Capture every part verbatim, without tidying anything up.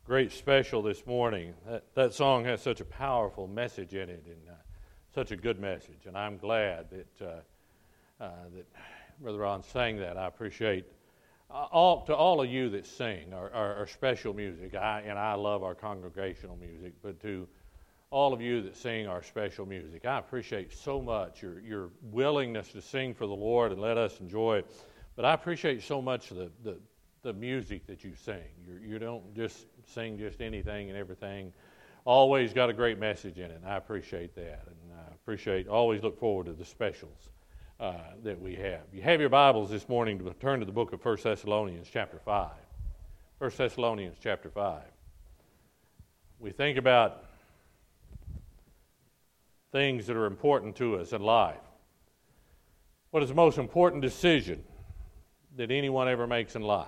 Great special this morning. That, that song has such a powerful message in it, and uh, such a good message. And I'm glad that uh, uh, that Brother Ron sang that. I appreciate uh, all to all of you that sing our, our, our special music. I and I love our congregational music, but to all of you that sing our special music, I appreciate so much your your willingness to sing for the Lord and let us enjoy it. But I appreciate so much the the the music that you sing. You you don't just sing just anything and everything. Always got a great message in it, and I appreciate that. And I appreciate, always look forward to the specials uh, that we have. You have your Bibles this morning to turn to the book of First Thessalonians chapter five. First Thessalonians chapter five. We think about things that are important to us in life. What is the most important decision that anyone ever makes in life?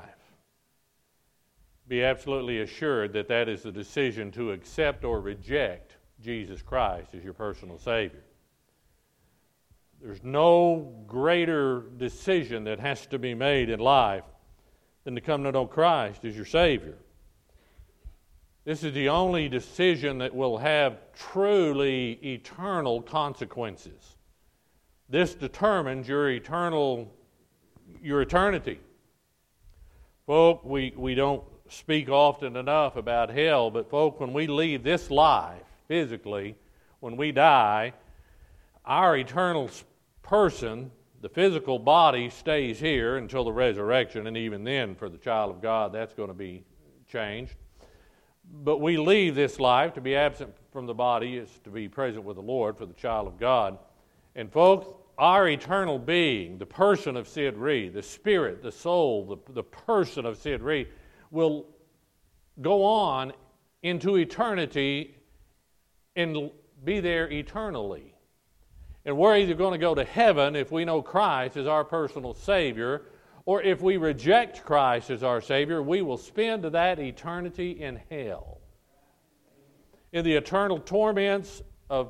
Be absolutely assured that that is the decision to accept or reject Jesus Christ as your personal Savior. There's no greater decision that has to be made in life than to come to know Christ as your Savior. This is the only decision that will have truly eternal consequences. This determines your eternal, your eternity. Folk, we, we don't speak often enough about hell, but folk, when we leave this life physically, when we die, our eternal person, the physical body, stays here until the resurrection, and even then, for the child of God, that's going to be changed. But we leave this life. To be absent from the body is to be present with the Lord for the child of God. And folks, our eternal being, the person of Sid Reed, the spirit, the soul, the, the person of Sid Reed, will go on into eternity and be there eternally. And we're either going to go to heaven if we know Christ as our personal Savior, or if we reject Christ as our Savior, we will spend that eternity in hell, in the eternal torments of,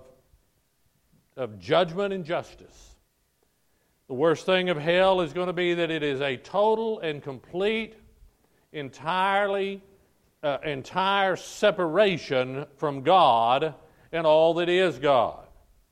of judgment and justice. The worst thing of hell is going to be that it is a total and complete entirely uh, entire separation from God and all that is God.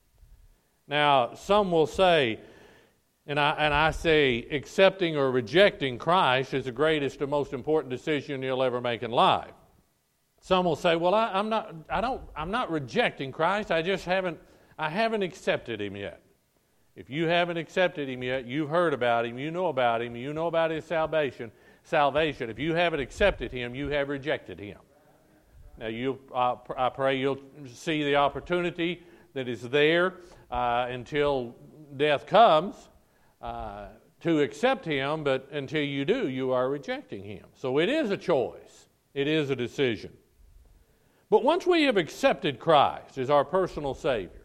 Now, some will say, and I and I say, accepting or rejecting Christ is the greatest and most important decision you'll ever make in life. Some will say, well, I, I'm not I don't I'm not rejecting Christ, I just haven't I haven't accepted Him yet. If you haven't accepted Him yet, you've heard about Him, you know about Him, you know about His salvation. Salvation. If you haven't accepted Him, you have rejected Him. Now, you, uh, I pray you'll see the opportunity that is there uh, until death comes uh, to accept Him, but until you do, you are rejecting Him. So it is a choice. It is a decision. But once we have accepted Christ as our personal Savior,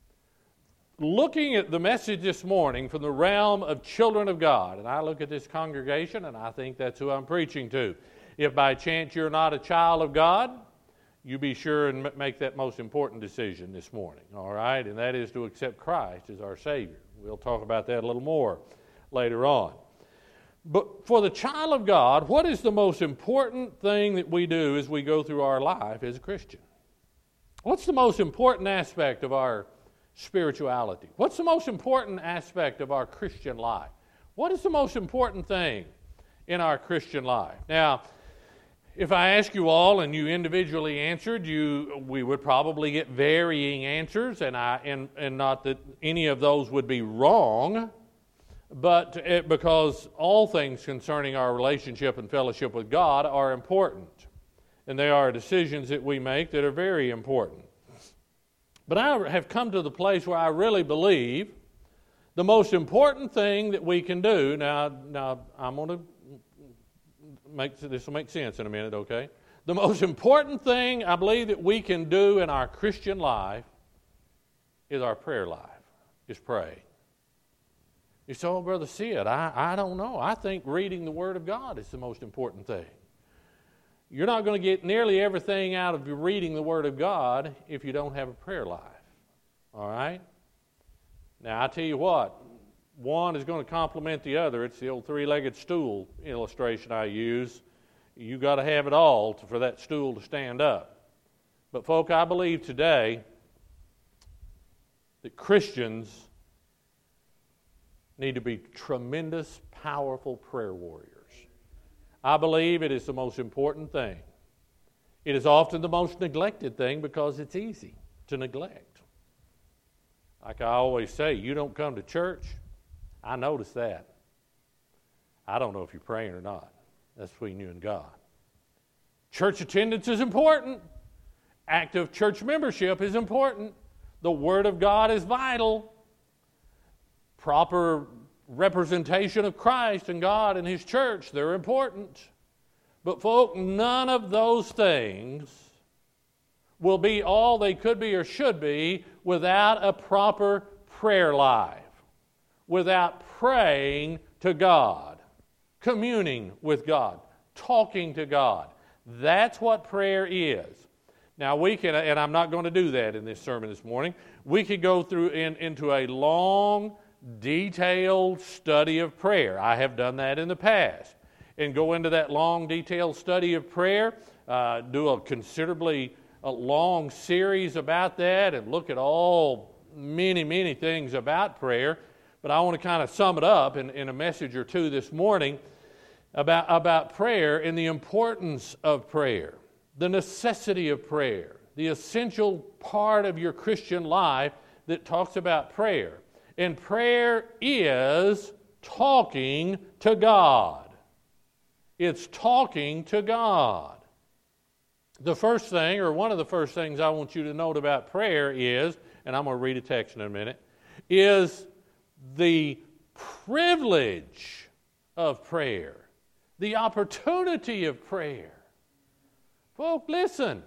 looking at the message this morning from the realm of children of God, and I look at this congregation and I think that's who I'm preaching to. If by chance you're not a child of God, you be sure and make that most important decision this morning, all right? And that is to accept Christ as our Savior. We'll talk about that a little more later on. But for the child of God, what is the most important thing that we do as we go through our life as a Christian? What's the most important aspect of our spirituality? What's the most important aspect of our Christian life? What is the most important thing in our Christian life? Now, if I ask you all and you individually answered, you we would probably get varying answers, and I and, and not that any of those would be wrong, but it, because all things concerning our relationship and fellowship with God are important, and they are decisions that we make that are very important. But I have come to the place where I really believe the most important thing that we can do, now, now I'm going to make, this will make sense in a minute, okay? The most important thing I believe that we can do in our Christian life is our prayer life, is pray. You say, oh, Brother Sid, I, I don't know. I think reading the Word of God is the most important thing. You're not going to get nearly everything out of reading the Word of God if you don't have a prayer life. All right? Now, I tell you what, one is going to complement the other. It's the old three-legged stool illustration I use you got to have it all to, for that stool to stand up. But folk, I believe today that Christians need to be tremendous, powerful prayer warriors. I believe it is the most important thing. It is often the most neglected thing because it's easy to neglect. Like I always say, you don't come to church. I notice that. I don't know if you're praying or not. That's between you and God. Church attendance is important. Active church membership is important. The Word of God is vital. Proper representation of Christ and God and His church, they're important. But folk, none of those things will be all they could be or should be without a proper prayer life, without praying to God, communing with God, talking to God. That's what prayer is. Now we can, and I'm not going to do that in this sermon this morning, we could go through in, into a long, detailed study of prayer. I have done that in the past. And go into that long, detailed study of prayer, uh, do a considerably a long series about that and look at all, many, many things about prayer. But I want to kind of sum it up in, in a message or two this morning about, about prayer and the importance of prayer, the necessity of prayer, the essential part of your Christian life that talks about prayer. And prayer is talking to God. It's talking to God. The first thing, or one of the first things I want you to note about prayer is, and I'm going to read a text in a minute, is the privilege of prayer, the opportunity of prayer. Folks, listen.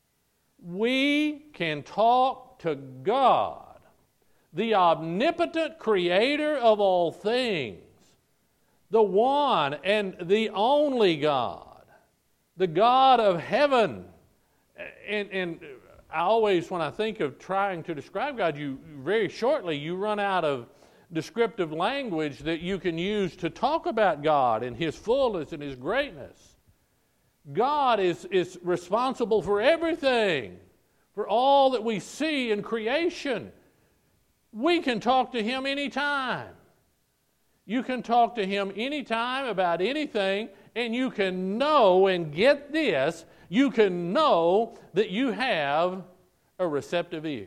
We can talk to God, the omnipotent creator of all things, the one and the only God, the God of heaven. And, and I always, when I think of trying to describe God, you very shortly you run out of descriptive language that you can use to talk about God and His fullness and His greatness. God is, is responsible for everything, for all that we see in creation. We can talk to Him anytime. You can talk to Him anytime about anything, and you can know, and get this, you can know that you have a receptive ear.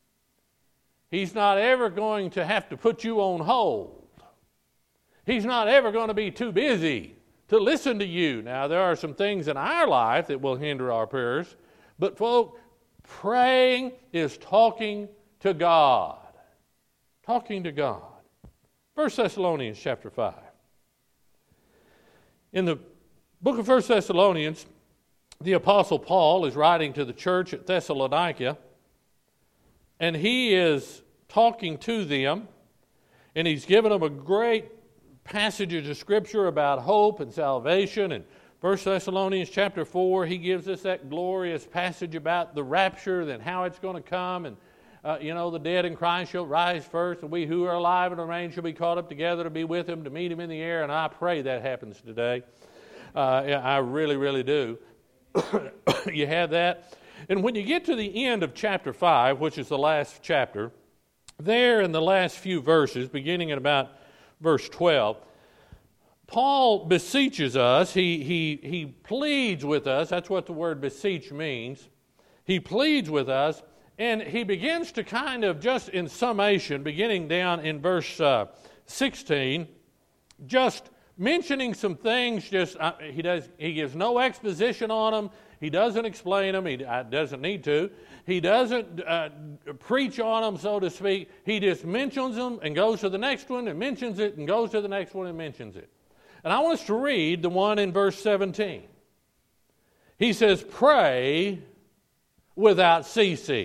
He's not ever going to have to put you on hold. He's not ever going to be too busy to listen to you. Now, there are some things in our life that will hinder our prayers, but folks, praying is talking to God. Talking to God. First Thessalonians chapter five. In the book of First Thessalonians, the Apostle Paul is writing to the church at Thessalonica, and he is talking to them, and he's given them a great passages of Scripture about hope and salvation. And First Thessalonians chapter four, he gives us that glorious passage about the rapture and how it's going to come. And, uh, you know, the dead in Christ shall rise first, and we who are alive and remain shall be caught up together to be with Him, to meet Him in the air. And I pray that happens today. Uh, I really, really do. You have that. And when you get to the end of chapter five, which is the last chapter, there in the last few verses, beginning at about verse twelve, Paul beseeches us, he, he, he pleads with us, that's what the word beseech means. He pleads with us, and he begins to kind of, just in summation, beginning down in verse uh, sixteen, just mentioning some things, just uh, he does. He gives no exposition on them. He doesn't explain them. He uh, doesn't need to. He doesn't uh, preach on them, so to speak. He just mentions them and goes to the next one and mentions it and goes to the next one and mentions it. And I want us to read the one in verse seventeen. He says, pray without ceasing.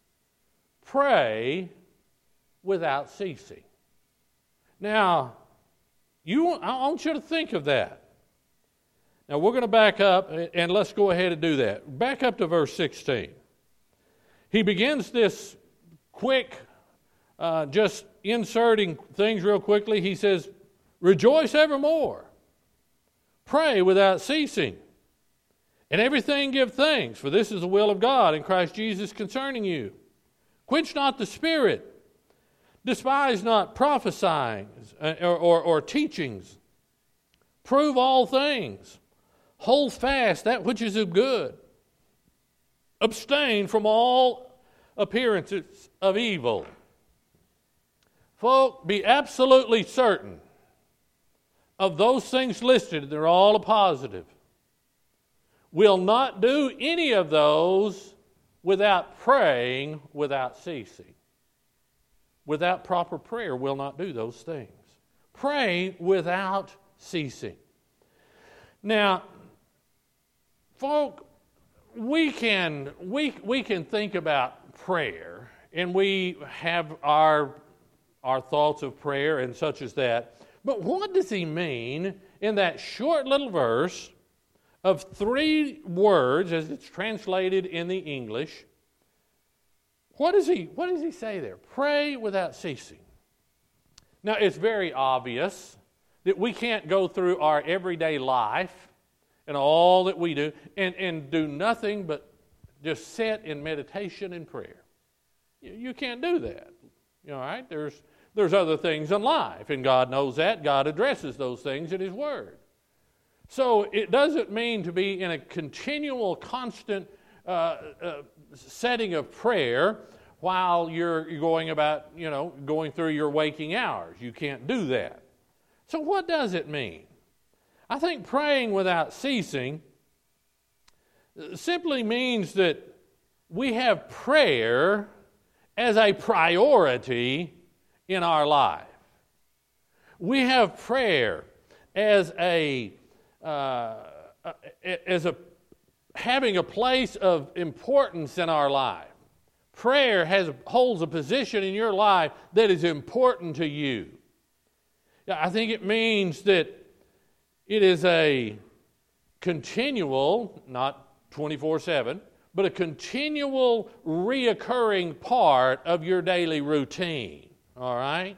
Pray without ceasing. Now, you, I want you to think of that. Now, we're going to back up, and let's go ahead and do that. Back up to verse sixteen. He begins this quick, uh, just inserting things real quickly. He says, rejoice evermore. Pray without ceasing. And everything give thanks, for this is the will of God in Christ Jesus concerning you. Quench not the spirit. Despise not prophesying or, or, or teachings. Prove all things. Hold fast that which is of good. Abstain from all appearances of evil. Folk, be absolutely certain of those things listed. They're all a positive. Will not do any of those without praying, without ceasing. Without proper prayer, will not do those things. Pray without ceasing. Now, folk, we can we we can think about prayer, and we have our our thoughts of prayer and such as that. But what does he mean in that short little verse of three words, as it's translated in the English? What does he what does he say there? Pray without ceasing. Now, it's very obvious that we can't go through our everyday life and all that we do and, and do nothing but just sit in meditation and prayer. You, you can't do that. You know, right? There's there's other things in life, and God knows that. God addresses those things in His Word. So it doesn't mean to be in a continual, constant uh, uh, setting of prayer while you're going about, you know, going through your waking hours. You can't do that. So what does it mean? I think praying without ceasing simply means that we have prayer as a priority in our life. We have prayer as a uh, as a having a place of importance in our life. Prayer has holds a position in your life that is important to you. I think it means that it is a continual, not twenty-four seven, but a continual reoccurring part of your daily routine. All right?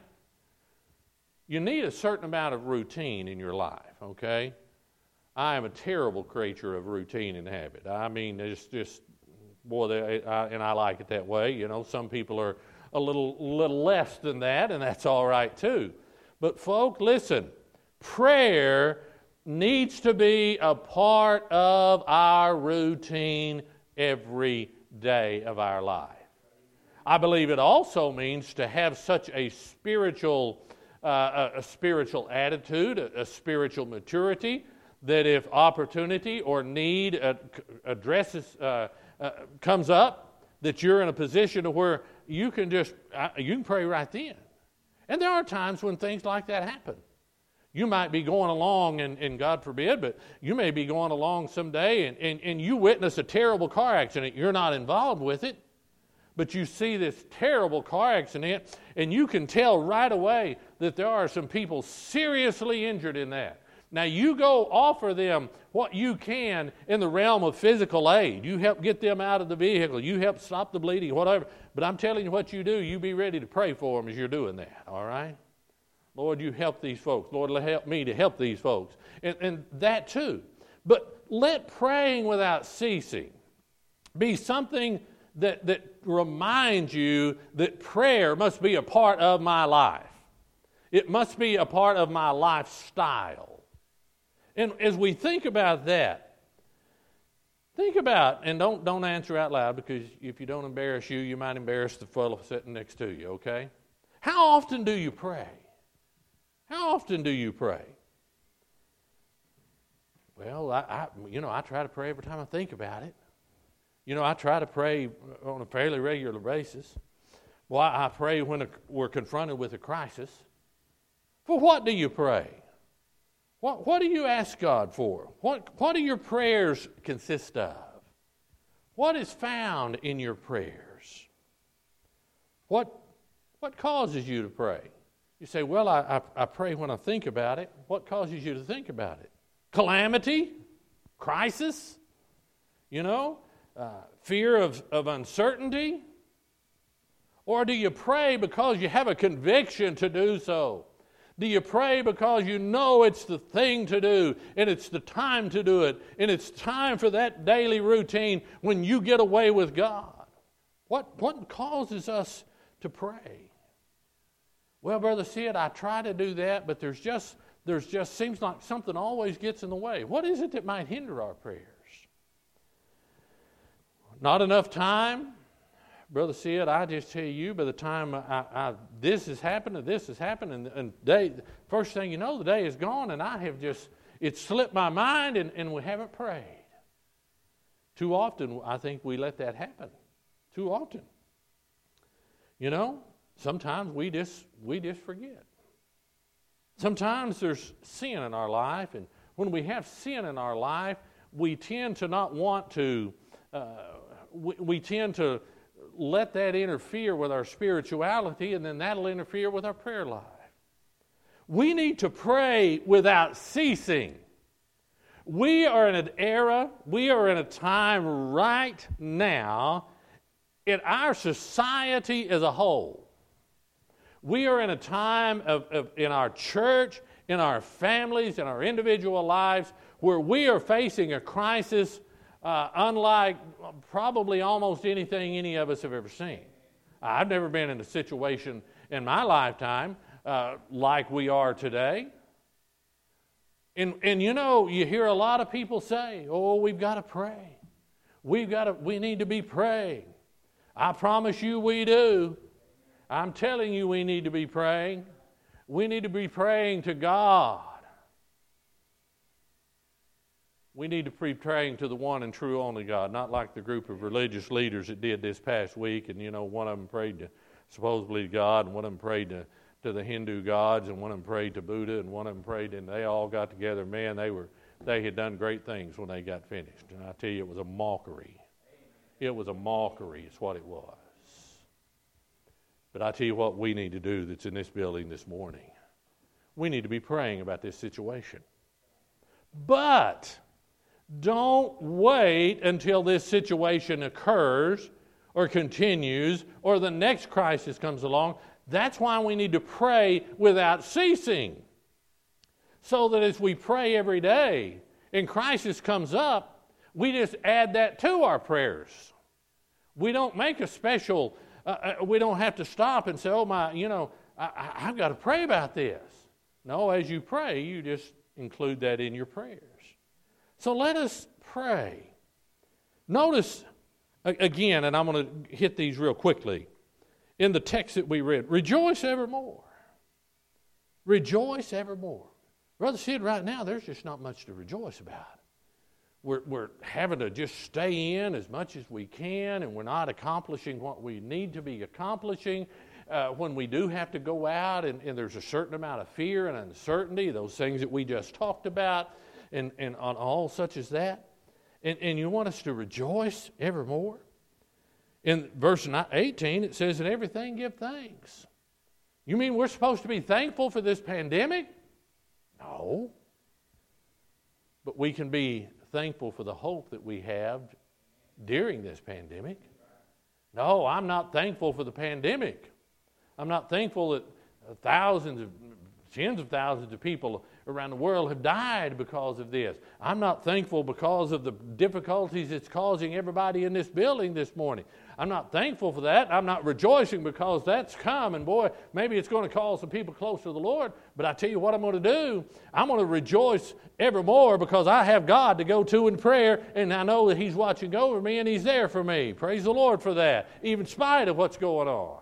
You need a certain amount of routine in your life, okay? I am a terrible creature of routine and habit. I mean, it's just, boy, they, I, and I like it that way. You know, some people are a little, little less than that, and that's all right too. But folk, listen, prayer needs to be a part of our routine every day of our life. I believe it also means to have such a spiritual, uh, a, a spiritual attitude, a, a spiritual maturity, that if opportunity or need uh, addresses uh, uh, comes up, that you're in a position to where you can just uh, you can pray right then. And there are times when things like that happen. You might be going along, and, and God forbid, but you may be going along someday, and, and, and you witness a terrible car accident. You're not involved with it, but you see this terrible car accident, and you can tell right away that there are some people seriously injured in that. Now, you go offer them what you can in the realm of physical aid. You help get them out of the vehicle. You help stop the bleeding, whatever. But I'm telling you what you do, you be ready to pray for them as you're doing that, all right? Lord, you help these folks. Lord, help me to help these folks. And, and that too. But let praying without ceasing be something that, that reminds you that prayer must be a part of my life. It must be a part of my lifestyle. And as we think about that, think about, and don't don't answer out loud, because if you don't embarrass you, you might embarrass the fellow sitting next to you, okay? How often do you pray? How often do you pray? Well, I, I you know, I try to pray every time I think about it. You know, I try to pray on a fairly regular basis. Well, I, I pray when a, we're confronted with a crisis. For what do you pray? What, what do you ask God for? What, what do your prayers consist of? What is found in your prayers? What, what causes you to pray? You say, well, I, I, I pray when I think about it. What causes you to think about it? Calamity? Crisis? You know? Uh, fear of, of uncertainty? Or do you pray because you have a conviction to do so? Do you pray because you know it's the thing to do, and it's the time to do it, and it's time for that daily routine when you get away with God? What, what causes us to pray? Well, Brother Sid, I try to do that, but there's just, there's just seems like something always gets in the way. What is it that might hinder our prayers? Not enough time? Brother Sid, I just tell you, by the time I, I, this has happened and this has happened, and, and day, first thing you know, the day is gone, and I have just, it's slipped my mind, and, and we haven't prayed. Too often, I think we let that happen. Too often. You know, sometimes we just, we just forget. Sometimes there's sin in our life, and when we have sin in our life, we tend to not want to, uh, we, we tend to let that interfere with our spirituality, and then that'll interfere with our prayer life. We need to pray without ceasing. We are in an era, we are in a time right now in our society as a whole. We are in a time of, of in our church, in our families, in our individual lives, where we are facing a crisis Uh, unlike probably almost anything any of us have ever seen. I've never been in a situation in my lifetime uh, like we are today. And, and you know, you hear a lot of people say, oh, we've got to pray. We've got to, we need to be praying. I promise you we do. I'm telling you we need to be praying. We need to be praying to God. We need to be praying to the one and true only God, not like the group of religious leaders that did this past week. And, you know, one of them prayed to supposedly to God, and one of them prayed to, to the Hindu gods, and one of them prayed to Buddha, and one of them prayed, and they all got together. Man, they were they had done great things when they got finished. And I tell you, it was a mockery. It was a mockery is what it was. But I tell you what we need to do that's in this building this morning. We need to be praying about this situation. But don't wait until this situation occurs or continues or the next crisis comes along. That's why we need to pray without ceasing. So that as we pray every day and crisis comes up, we just add that to our prayers. We don't make a special, uh, we don't have to stop and say, oh my, you know, I, I, I've got to pray about this. No, as you pray, you just include that in your prayers. So let us pray. Notice, again, and I'm going to hit these real quickly, in the text that we read, rejoice evermore. Rejoice evermore. Brother Sid, right now, there's just not much to rejoice about. We're, we're having to just stay in as much as we can, and we're not accomplishing what we need to be accomplishing. Uh, when we do have to go out, and, and there's a certain amount of fear and uncertainty, those things that we just talked about, and, and on all such as that. And, and you want us to rejoice evermore? In verse eighteen, it says, in everything give thanks. You mean we're supposed to be thankful for this pandemic? No. But we can be thankful for the hope that we have during this pandemic. No, I'm not thankful for the pandemic. I'm not thankful that thousands of, tens of thousands of people around the world have died because of this. I'm not thankful because of the difficulties it's causing everybody in this building this morning. I'm not thankful for that. I'm not rejoicing because that's come, and boy, maybe it's going to call some people close to the Lord. But I tell you what I'm going to do. I'm going to rejoice evermore because I have God to go to in prayer, and I know that He's watching over me and He's there for me. Praise the Lord for that, even in spite of what's going on.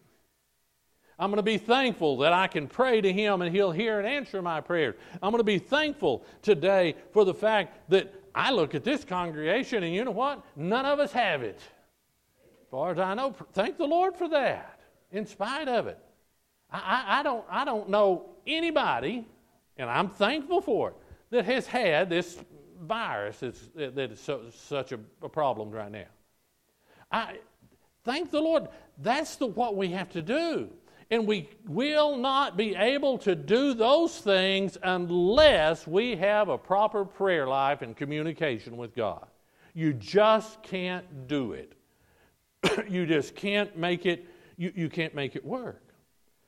I'm going to be thankful that I can pray to Him and He'll hear and answer my prayers. I'm going to be thankful today for the fact that I look at this congregation and you know what? None of us have it. As far as I know, thank the Lord for that, in spite of it. I, I, I, don't, I don't know anybody, and I'm thankful for it, that has had this virus that's, that is so, such a, a problem right now. I thank the Lord. That's the, what we have to do. And we will not be able to do those things unless we have a proper prayer life and communication with God. You just can't do it. You just can't make it, you, you can't make it work.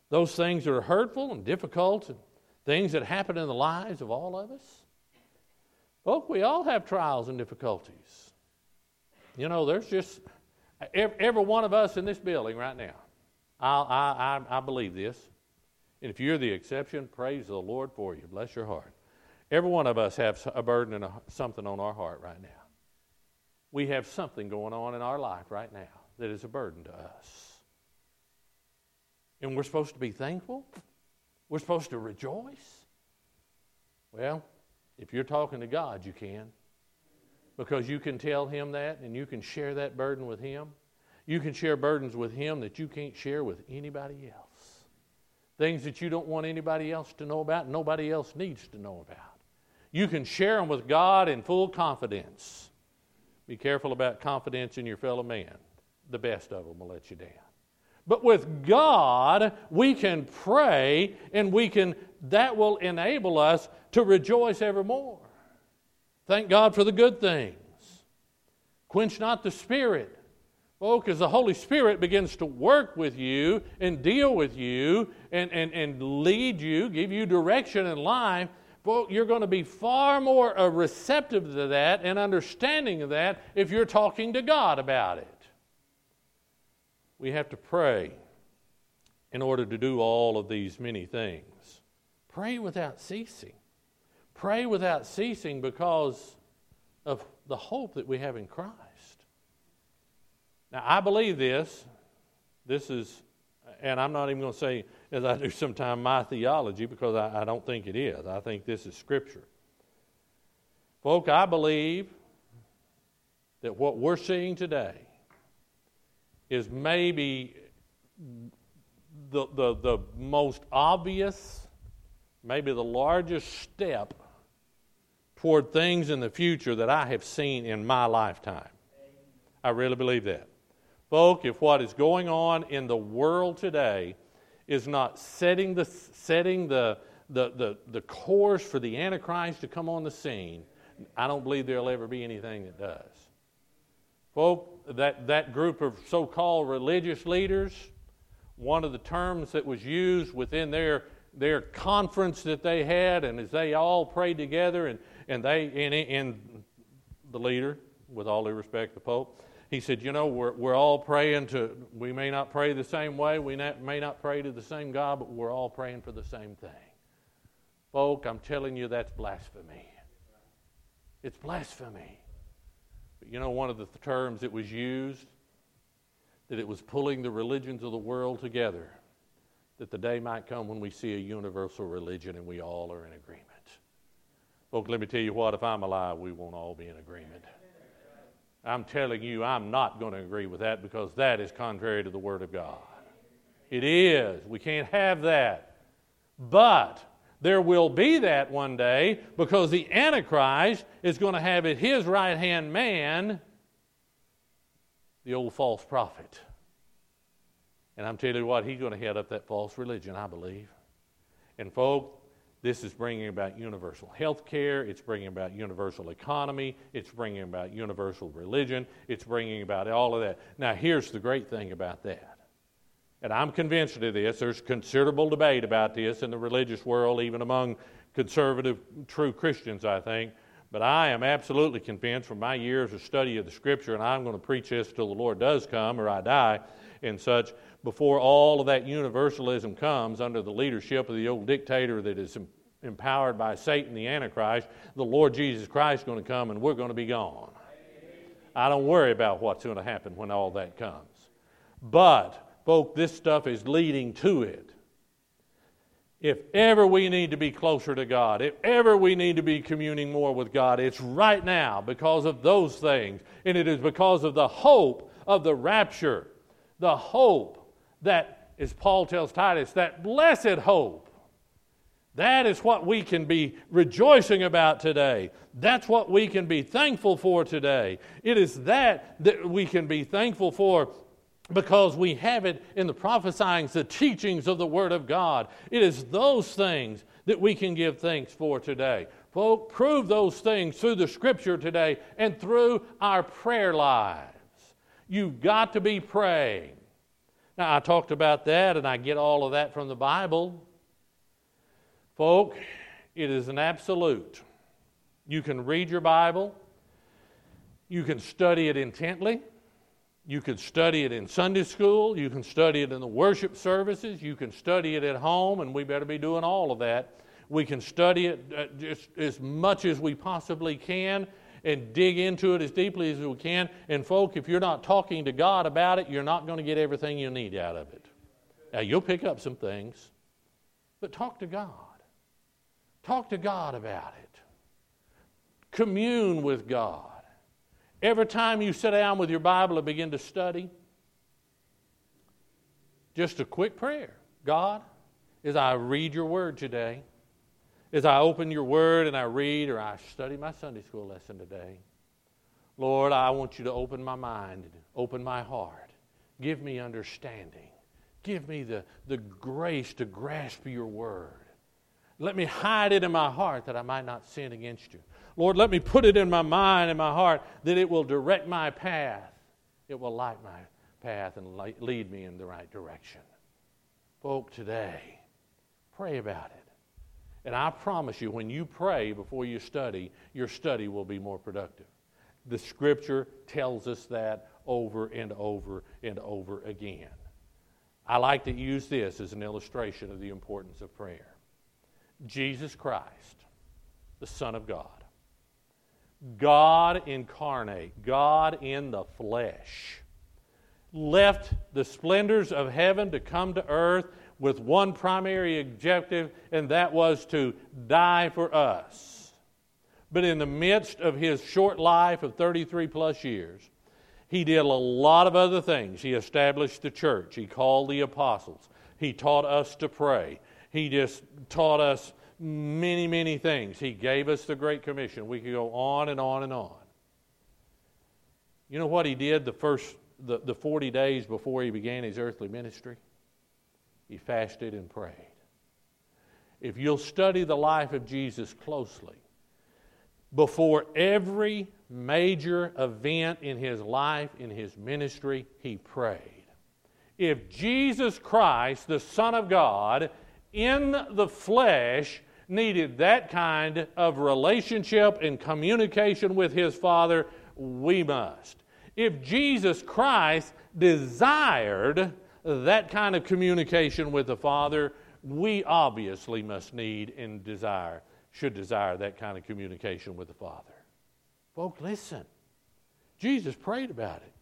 those things that are hurtful and difficult and things that happen in the lives of all of us. Folks, we all have trials and difficulties. You know, there's just, every, every one of us in this building right now, I, I, I, I believe this. And if you're the exception, praise the Lord for you. Bless your heart. Every one of us has a burden and a, something on our heart right now. We have something going on in our life right now that is a burden to us. And we're supposed to be thankful. We're supposed to rejoice. Well, if you're talking to God, you can. Because you can tell Him that and you can share that burden with Him. You can share burdens with Him that you can't share with anybody else. Things that you don't want anybody else to know about, nobody else needs to know about. You can share them with God in full confidence. Be careful about confidence in your fellow man. The best of them will let you down. But with God, we can pray, and we can. That will enable us to rejoice evermore. Thank God for the good things. Quench not the Spirit. Oh, because the Holy Spirit begins to work with you and deal with you and, and, and lead you, give you direction in life. Well, you're going to be far more uh, receptive to that and understanding of that if you're talking to God about it. We have to pray in order to do all of these many things. Pray without ceasing. Pray without ceasing because of the hope that we have in Christ. Now, I believe this. This is, and I'm not even going to say, as I do sometimes, my theology, because I, I don't think it is. I think this is Scripture. Folk, I believe that what we're seeing today is maybe the, the, the most obvious, maybe the largest step toward things in the future that I have seen in my lifetime. I really believe that. Folk, if what is going on in the world today is not setting the setting the the, the, the course for the Antichrist to come on the scene, I don't believe there'll ever be anything that does. Folk, that, that group of so-called religious leaders, one of the terms that was used within their their conference that they had, and as they all prayed together, and, and they and, and the leader, with all due respect, the Pope, he said, you know, we're we're all praying to, we may not pray the same way, we not, may not pray to the same God, but we're all praying for the same thing. Folk, I'm telling you, that's blasphemy. It's blasphemy. But you know, one of the th- terms that was used, that it was pulling the religions of the world together, that the day might come when we see a universal religion and we all are in agreement. Folks, let me tell you what, if I'm alive, we won't all be in agreement. I'm telling you, I'm not going to agree with that because that is contrary to the Word of God. It is. We can't have that. But there will be that one day because the Antichrist is going to have at his right-hand man the old false prophet. And I'm telling you what, he's going to head up that false religion, I believe. And folks, this is bringing about universal health care. It's bringing about universal economy. It's bringing about universal religion. It's bringing about all of that. Now, here's the great thing about that. And I'm convinced of this. There's considerable debate about this in the religious world, even among conservative, true Christians, I think. But I am absolutely convinced from my years of study of the Scripture, and I'm going to preach this till the Lord does come or I die and such, before all of that universalism comes under the leadership of the old dictator that is empowered by Satan, the Antichrist, the Lord Jesus Christ is going to come and we're going to be gone. I don't worry about what's going to happen when all that comes. But, folks, this stuff is leading to it. If ever we need to be closer to God, if ever we need to be communing more with God, it's right now because of those things. And it is because of the hope of the rapture, the hope that, as Paul tells Titus, that blessed hope. That is what we can be rejoicing about today. That's what we can be thankful for today. It is that that we can be thankful for because we have it in the prophesyings, the teachings of the Word of God. It is those things that we can give thanks for today. Folks, prove those things through the Scripture today and through our prayer lives. You've got to be praying. Now, I talked about that, and I get all of that from the Bible. Folk, it is an absolute. You can read your Bible. You can study it intently. You can study it in Sunday school. You can study it in the worship services. You can study it at home, and we better be doing all of that. We can study it uh, just as much as we possibly can and dig into it as deeply as we can. And folk, if you're not talking to God about it, you're not going to get everything you need out of it. Now, you'll pick up some things, but talk to God. Talk to God about it. Commune with God. Every time you sit down with your Bible and begin to study, just a quick prayer. God, as I read your word today, as I open your word and I read or I study my Sunday school lesson today, Lord, I want you to open my mind and open my heart. Give me understanding. Give me the, the grace to grasp your word. Let me hide it in my heart that I might not sin against you. Lord, let me put it in my mind and my heart that it will direct my path. It will light my path and lead me in the right direction. Folk, today, pray about it. And I promise you, when you pray before you study, your study will be more productive. The Scripture tells us that over and over and over again. I like to use this as an illustration of the importance of prayer. Jesus Christ, the Son of God, God incarnate, God in the flesh, left the splendors of heaven to come to earth with one primary objective, and that was to die for us. But in the midst of his short life of thirty-three plus years, he did a lot of other things. He established the church. He called the apostles. He taught us to pray. He just taught us many, many things. He gave us the Great Commission. We could go on and on and on. You know what he did the first, the, the forty days before he began his earthly ministry? He fasted and prayed. If you'll study the life of Jesus closely, before every major event in his life, in his ministry, he prayed. If Jesus Christ, the Son of God, in the flesh, needed that kind of relationship and communication with his Father, we must. If Jesus Christ desired that kind of communication with the Father, we obviously must need and desire, should desire that kind of communication with the Father. Folks, listen. Jesus prayed about it.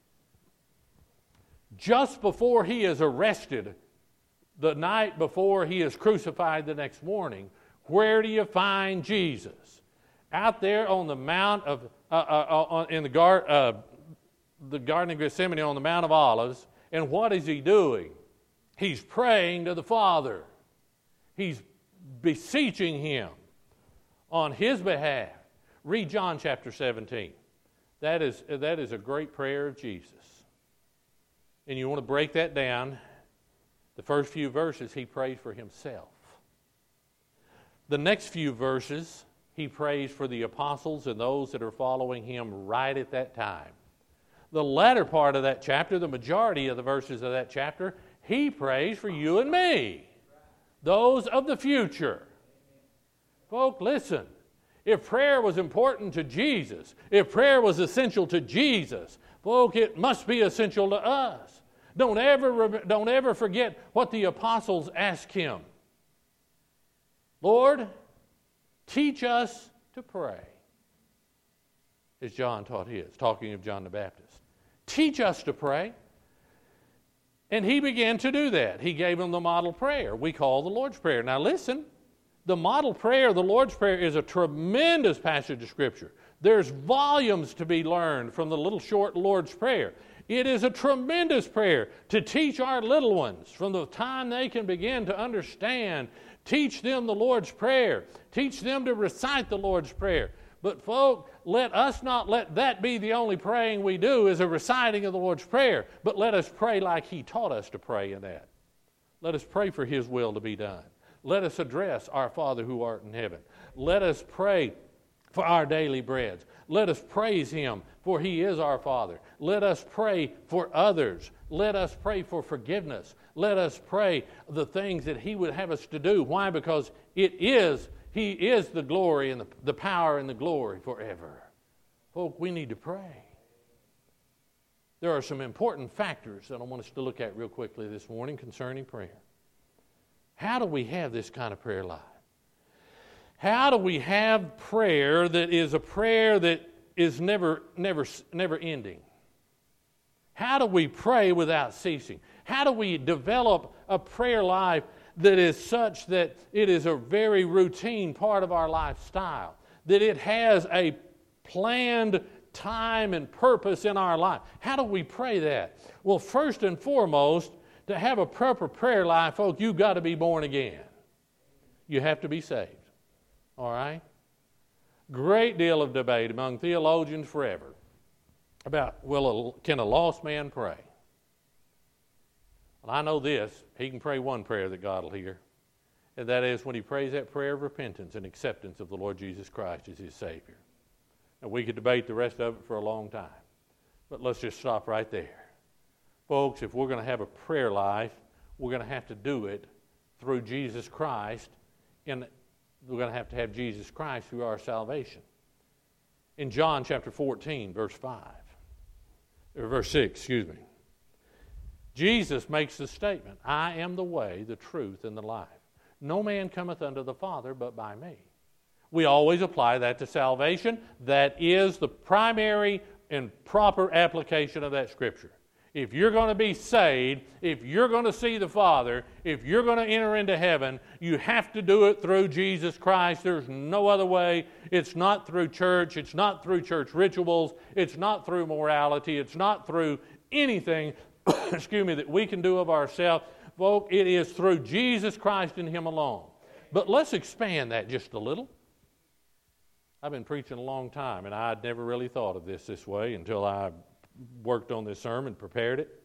Just before he is arrested, the night before he is crucified the next morning, where do you find Jesus? Out there on the Mount of, uh, uh, in the, gar- uh, the Garden of Gethsemane on the Mount of Olives. And what is he doing? He's praying to the Father. He's beseeching him on his behalf. Read John chapter seventeen. That is, that is a great prayer of Jesus. And you want to break that down. The first few verses, he prays for himself. The next few verses, he prays for the apostles and those that are following him right at that time. The latter part of that chapter, the majority of the verses of that chapter, he prays for you and me, those of the future. Folk, listen. If prayer was important to Jesus, if prayer was essential to Jesus, folk, it must be essential to us. Don't ever, don't ever forget what the apostles asked him. Lord, teach us to pray. As John taught his, talking of John the Baptist. Teach us to pray. And he began to do that. He gave them the model prayer we call the Lord's Prayer. Now listen, the model prayer, the Lord's Prayer, is a tremendous passage of Scripture. There's volumes to be learned from the little short Lord's Prayer. It is a tremendous prayer to teach our little ones from the time they can begin to understand. Teach them the Lord's Prayer. Teach them to recite the Lord's Prayer. But folk, let us not let that be the only praying we do is a reciting of the Lord's Prayer. But let us pray like he taught us to pray in that. Let us pray for his will to be done. Let us address our Father who art in heaven. Let us pray for our daily breads. Let us praise Him, for He is our Father. Let us pray for others. Let us pray for forgiveness. Let us pray the things that He would have us to do. Why? Because it is, He is the glory and the, the power and the glory forever. Folk, we need to pray. There are some important factors that I want us to look at real quickly this morning concerning prayer. How do we have this kind of prayer life? How do we have prayer that is a prayer that is never, never, never ending? How do we pray without ceasing? How do we develop a prayer life that is such that it is a very routine part of our lifestyle, that it has a planned time and purpose in our life? How do we pray that? Well, first and foremost, to have a proper prayer life, folks, you've got to be born again. You have to be saved. All right? Great deal of debate among theologians forever about, well, can a lost man pray? Well, I know this. He can pray one prayer that God will hear, and that is when he prays that prayer of repentance and acceptance of the Lord Jesus Christ as his Savior. And we could debate the rest of it for a long time, but let's just stop right there. Folks, if we're going to have a prayer life, we're going to have to do it through Jesus Christ, and we're going to have to have Jesus Christ through our salvation. In John chapter fourteen, verse five, or verse six, excuse me, Jesus makes the statement, I am the way, the truth, and the life. No man cometh unto the Father but by me. We always apply that to salvation. That is the primary and proper application of that Scripture. If you're going to be saved, if you're going to see the Father, if you're going to enter into heaven, you have to do it through Jesus Christ. There's no other way. It's not through church. It's not through church rituals. It's not through morality. It's not through anything, excuse me, that we can do of ourselves. Folks, it is through Jesus Christ and Him alone. But let's expand that just a little. I've been preaching a long time, and I'd never really thought of this this way until I worked on this sermon, prepared it.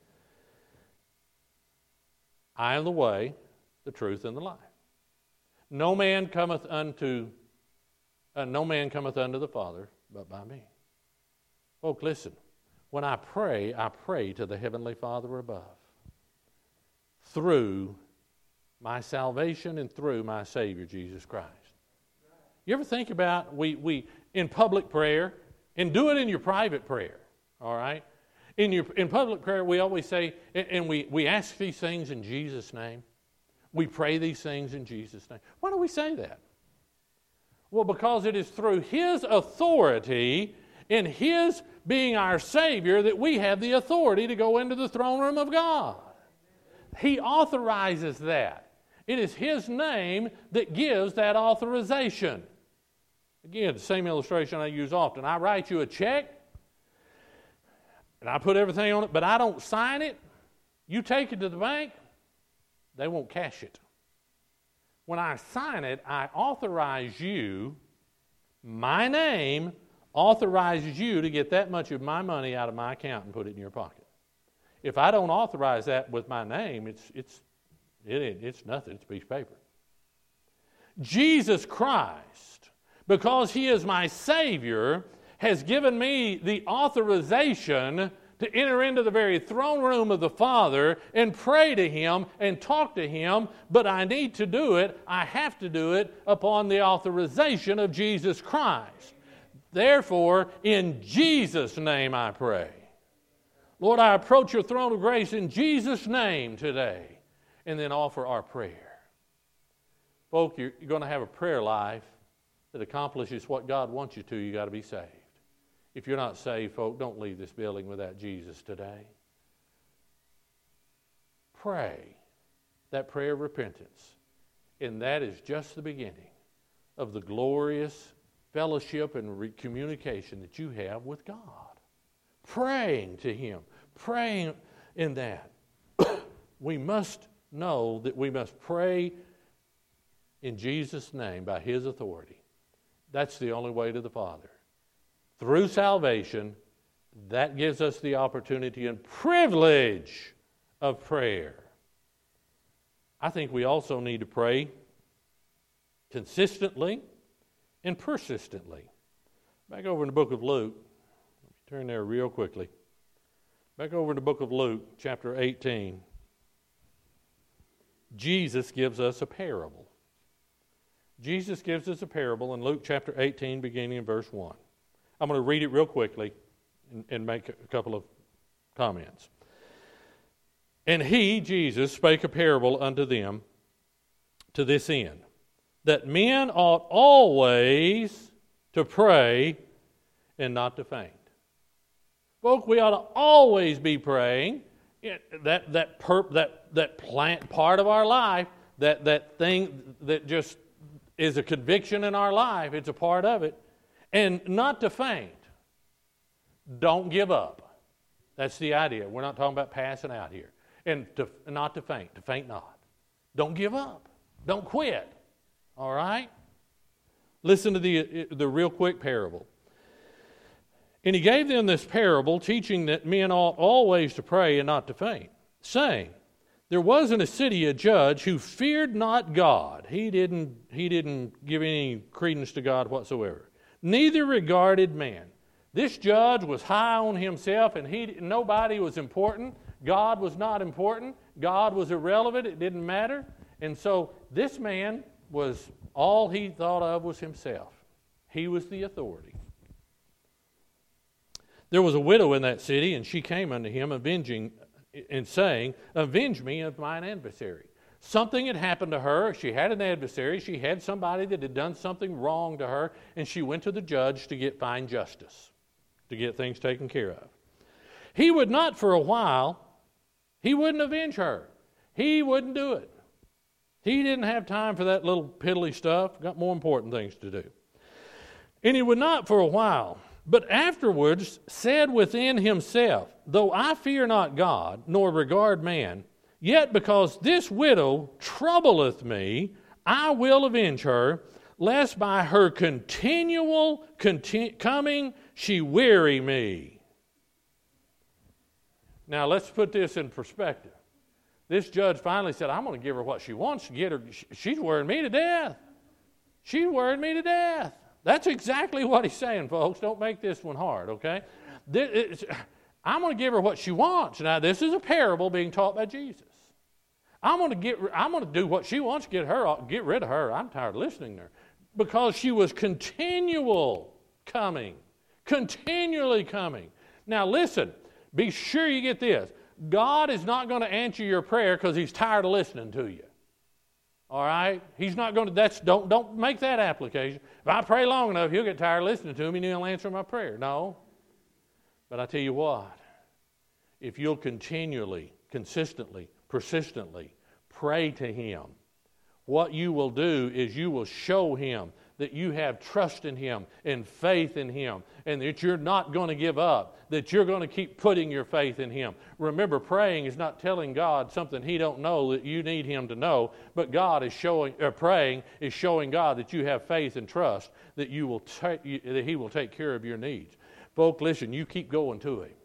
I am the way, the truth, and the life. No man cometh unto, uh, no man cometh unto the Father but by me. Folks, listen. When I pray, I pray to the Heavenly Father above through my salvation and through my Savior, Jesus Christ. You ever think about, we, we in public prayer, and do it in your private prayer. All right? In your in public prayer, we always say, and we, we ask these things in Jesus' name. We pray these things in Jesus' name. Why do we say that? Well, because it is through His authority and His being our Savior that we have the authority to go into the throne room of God. He authorizes that. It is His name that gives that authorization. Again, the same illustration I use often. I write you a check, and I put everything on it, but I don't sign it. You take it to the bank, they won't cash it. When I sign it, I authorize you, my name authorizes you to get that much of my money out of my account and put it in your pocket. If I don't authorize that with my name, it's it's it, it's nothing. It's a piece of paper. Jesus Christ, because He is my Savior, has given me the authorization to enter into the very throne room of the Father and pray to Him and talk to Him, but I need to do it, I have to do it upon the authorization of Jesus Christ. Therefore, in Jesus' name I pray. Lord, I approach your throne of grace in Jesus' name today, and then offer our prayer. Folk, you're, you're going to have a prayer life that accomplishes what God wants you to. You've got to be saved. If you're not saved, folk, don't leave this building without Jesus today. Pray that prayer of repentance, and that is just the beginning of the glorious fellowship and re- communication that you have with God. Praying to Him, praying in that. We must know that we must pray in Jesus' name by His authority. That's the only way to the Father. Through salvation, that gives us the opportunity and privilege of prayer. I think we also need to pray consistently and persistently. Back over in the book of Luke. Let me turn there real quickly. Back over in the book of Luke, chapter eighteen. Jesus gives us a parable. Jesus gives us a parable in Luke chapter eighteen, beginning in verse one. I'm going to read it real quickly and, and make a couple of comments. And he, Jesus, spake a parable unto them to this end, that men ought always to pray and not to faint. Folks, we ought to always be praying. That that perp, that that plant part of our life, that that thing that just is a conviction in our life, it's a part of it, and not to faint. Don't give up. That's the idea. We're not talking about passing out here. And to, not to faint, to faint not. Don't give up. Don't quit. All right? Listen to the the real quick parable. And he gave them this parable, teaching that men ought always to pray and not to faint, saying, there was in a city a judge who feared not God. He didn't, he didn't give any credence to God whatsoever. Neither regarded man. This judge was high on himself, and he nobody was important. God was not important. God was irrelevant. It didn't matter. And so this man was, all he thought of was himself. He was the authority. There was a widow in that city, and she came unto him, avenging and saying, avenge me of mine adversary. Something had happened to her. She had an adversary. She had somebody that had done something wrong to her, and she went to the judge to get fine justice, to get things taken care of. He would not for a while, he wouldn't avenge her. He wouldn't do it. He didn't have time for that little piddly stuff. Got more important things to do. And he would not for a while. But afterwards said within himself, though I fear not God, nor regard man, yet because this widow troubleth me, I will avenge her, lest by her continual conti- coming she weary me. Now let's put this in perspective. This judge finally said, I'm going to give her what she wants to get her. She's worrying me to death. She's worrying me to death. That's exactly what he's saying, folks. Don't make this one hard, okay? This, I'm going to give her what she wants. Now, this is a parable being taught by Jesus. I'm going to get. I'm going to do what she wants. Get her. Get rid of her. I'm tired of listening to her, because she was continual coming, continually coming. Now, listen. Be sure you get this. God is not going to answer your prayer because He's tired of listening to you. All right? He's not going to, that's, don't, don't make that application. If I pray long enough, He'll get tired of listening to me and He'll answer my prayer. No. But I tell you what, if you'll continually, consistently, persistently pray to Him, what you will do is you will show Him that you have trust in Him and faith in Him, and that you're not going to give up, that you're going to keep putting your faith in Him. Remember, praying is not telling God something He don't know that you need Him to know, but God is showing, or praying is showing God that you have faith and trust that you will ta- that He will take care of your needs. Folks, listen, you keep going to Him.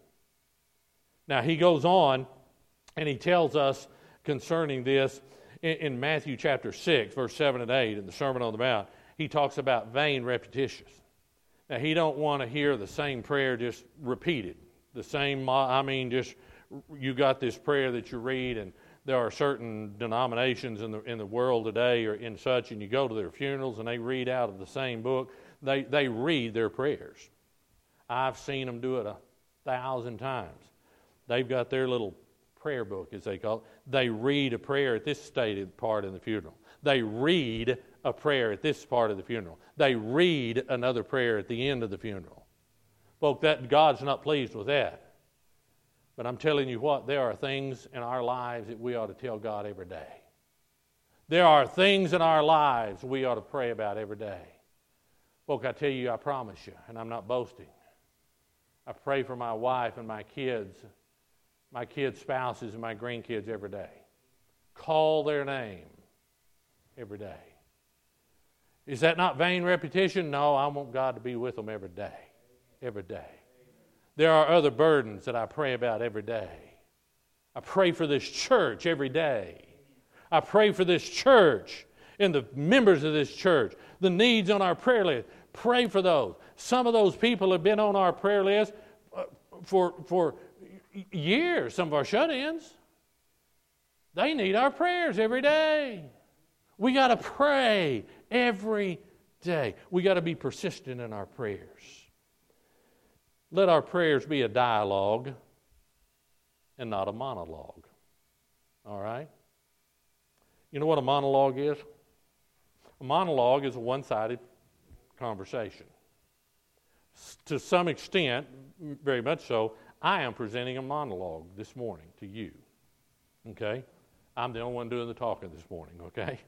Now, He goes on and He tells us concerning this in, in Matthew chapter six, verse seven and eight, in the Sermon on the Mount. He talks about vain repetitions. Now, he don't want to hear the same prayer just repeated. The same, I mean, just you got this prayer that you read, and there are certain denominations in the in the world today or in such, and you go to their funerals and they read out of the same book. They they read their prayers. I've seen them do it a thousand times. They've got their little prayer book, as they call it. They read a prayer at this stated part in the funeral. They read a prayer at this part of the funeral. They read another prayer at the end of the funeral. Folks, that God's not pleased with that. But I'm telling you what, there are things in our lives that we ought to tell God every day. There are things in our lives we ought to pray about every day. Folks, I tell you, I promise you, and I'm not boasting, I pray for my wife and my kids, my kids' spouses and my grandkids every day. Call their name every day. Is that not vain repetition? No, I want God to be with them every day. Every day. There are other burdens that I pray about every day. I pray for this church every day. I pray for this church and the members of this church, the needs on our prayer list. Pray for those. Some of those people have been on our prayer list uh, for, for years, some of our shut-ins. They need our prayers every day. We got to pray every day. We got to be persistent in our prayers. Let our prayers be a dialogue and not a monologue. All right? You know what a monologue is? A monologue is a one-sided conversation. To some extent, very much so, I am presenting a monologue this morning to you. Okay? I'm the only one doing the talking this morning, okay?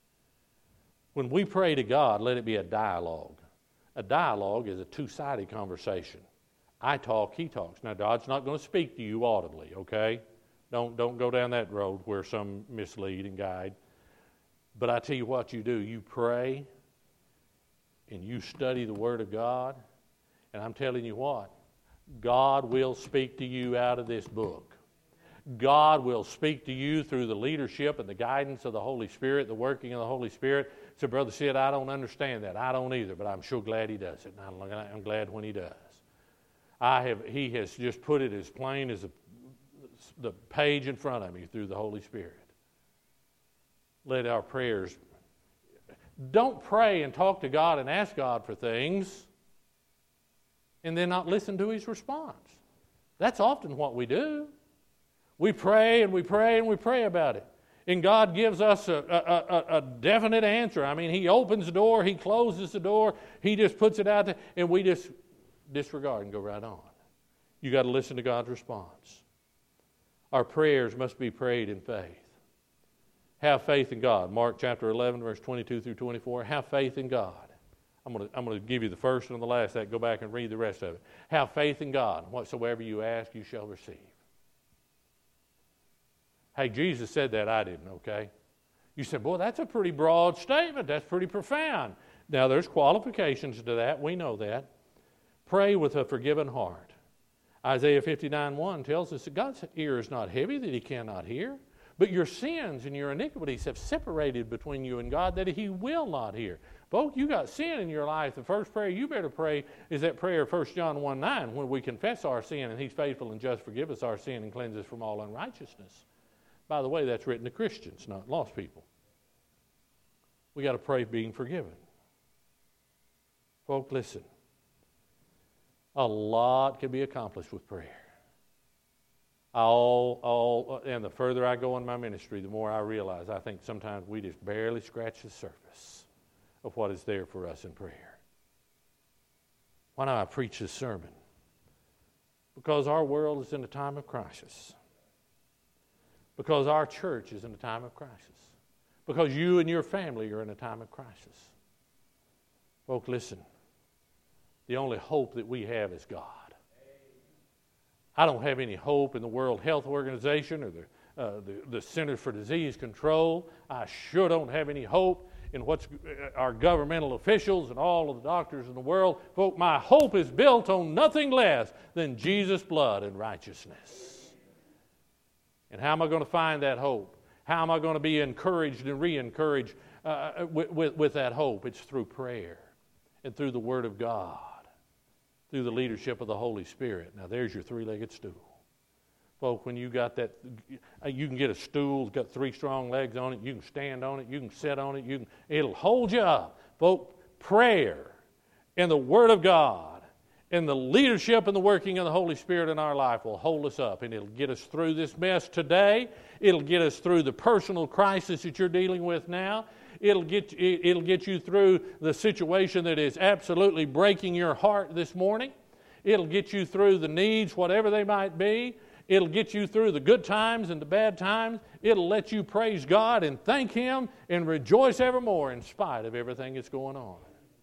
When we pray to God, let it be a dialogue. A dialogue is a two-sided conversation. I talk, he talks. Now, God's not going to speak to you audibly, okay? Don't, don't go down that road where some mislead and guide. But I tell you what you do. You pray and you study the Word of God. And I'm telling you what, God will speak to you out of this book. God will speak to you through the leadership and the guidance of the Holy Spirit, the working of the Holy Spirit. So, Brother Sid, I don't understand that. I don't either, but I'm sure glad he does it. And I'm glad when he does. I have. He has just put it as plain as a, the page in front of me through the Holy Spirit. Let our prayers... Don't pray and talk to God and ask God for things and then not listen to His response. That's often what we do. We pray and we pray and we pray about it. And God gives us a, a, a, a definite answer. I mean, He opens the door, He closes the door, He just puts it out there, and we just disregard and go right on. You got to listen to God's response. Our prayers must be prayed in faith. Have faith in God. Mark chapter eleven, verse twenty-two through twenty-four. Have faith in God. I'm going to, I'm going to give you the first and the last. That go back and read the rest of it. Have faith in God. Whatsoever you ask, you shall receive. Hey, Jesus said that. I didn't, okay? You said, boy, that's a pretty broad statement. That's pretty profound. Now, there's qualifications to that. We know that. Pray with a forgiven heart. Isaiah fifty-nine one tells us that God's ear is not heavy, that He cannot hear. But your sins and your iniquities have separated between you and God, that He will not hear. Folks, you got sin in your life. The first prayer you better pray is that prayer, First John one nine, when we confess our sin, and He's faithful and just, forgive us our sin and cleanse us from all unrighteousness. By the way, that's written to Christians, not lost people. We got to pray being forgiven. Folks, listen. A lot can be accomplished with prayer. All, all, and the further I go in my ministry, the more I realize I think sometimes we just barely scratch the surface of what is there for us in prayer. Why do I preach this sermon? Because our world is in a time of crisis. Because our church is in a time of crisis. Because you and your family are in a time of crisis. Folks, listen. The only hope that we have is God. I don't have any hope in the World Health Organization or the, uh, the, the Centers for Disease Control. I sure don't have any hope in what's our governmental officials and all of the doctors in the world. Folks, my hope is built on nothing less than Jesus' blood and righteousness. And how am I going to find that hope? How am I going to be encouraged and re-encouraged uh, with, with, with that hope? It's through prayer and through the Word of God, through the leadership of the Holy Spirit. Now, there's your three-legged stool. Folks, when you got that, you can get a stool that's got three strong legs on it. You can stand on it. You can sit on it. You can, it'll hold you up. Folks, prayer and the Word of God and the leadership and the working of the Holy Spirit in our life will hold us up, and it'll get us through this mess today. It'll get us through the personal crisis that you're dealing with now. It'll get, it'll get you through the situation that is absolutely breaking your heart this morning. It'll get you through the needs, whatever they might be. It'll get you through the good times and the bad times. It'll let you praise God and thank Him and rejoice evermore in spite of everything that's going on.